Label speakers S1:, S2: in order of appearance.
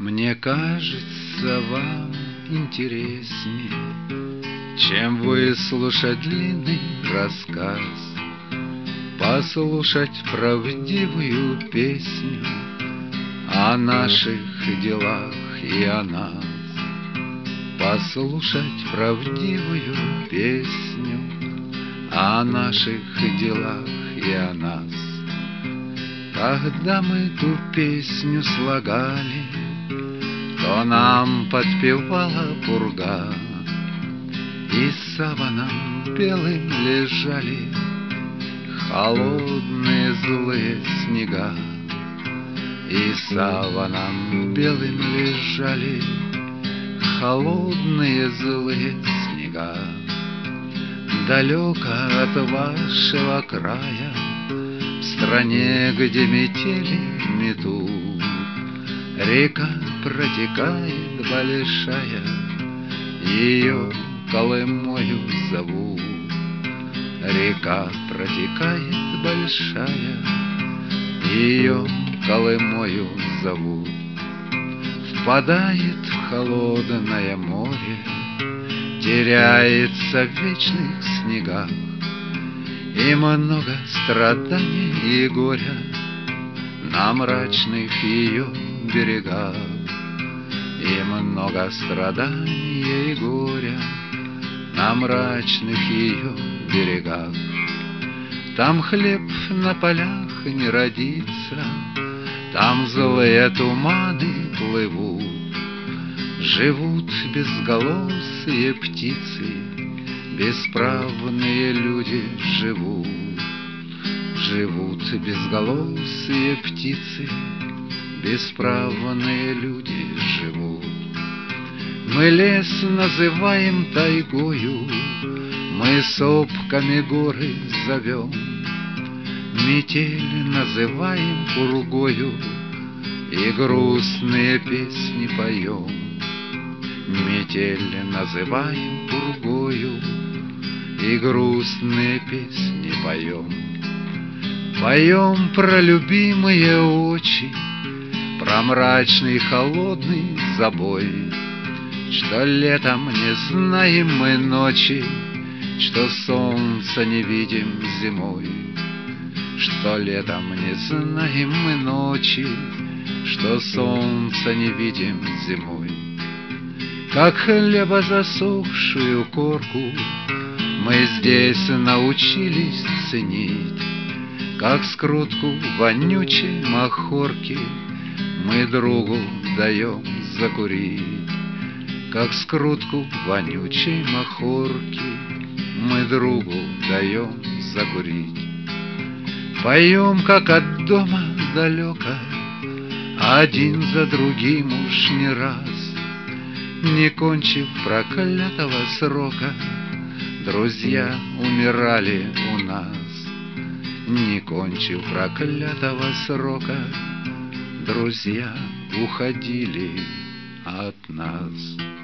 S1: Мне кажется, вам интереснее, чем выслушать длинный рассказ, послушать правдивую песню о наших делах и о нас, послушать правдивую песню о наших делах и о нас. Когда мы ту песню слагали, то нам подпевала пурга, и саваном белым лежали холодные злые снега, и саваном белым лежали холодные злые снега. Далеко от вашего края, в стране, где метели метут, река протекает большая, ее Колымою зовут. Река протекает большая, ее Колымою зовут. Впадает в холодное море, теряется в вечных снегах, и много страданий и горя на мрачных ее берегах, и много страданий и горя на мрачных ее берегах. Там хлеб на полях не родится, там злые туманы плывут, живут безголосые птицы, бесправные люди живут. Живут безголосые птицы, бесправные люди живут. Мы лес называем тайгою, мы сопками горы зовем, метель называем пургою и грустные песни поем. Метель называем пургою и грустные песни поем. Поем про любимые очи, про мрачный холодный забой, что летом не знаем мы ночи, что солнца не видим зимой. Что летом не знаем мы ночи, что солнца не видим зимой. Как хлеба засохшую корку мы здесь научились ценить, как скрутку вонючей махорки мы другу даем закурить. Как скрутку вонючей махорки мы другу даем закурить. Поем, как от дома далеко, один за другим уж не раз, не кончив проклятого срока, друзья умирали у нас. Не кончив проклятого срока, друзья уходили от нас.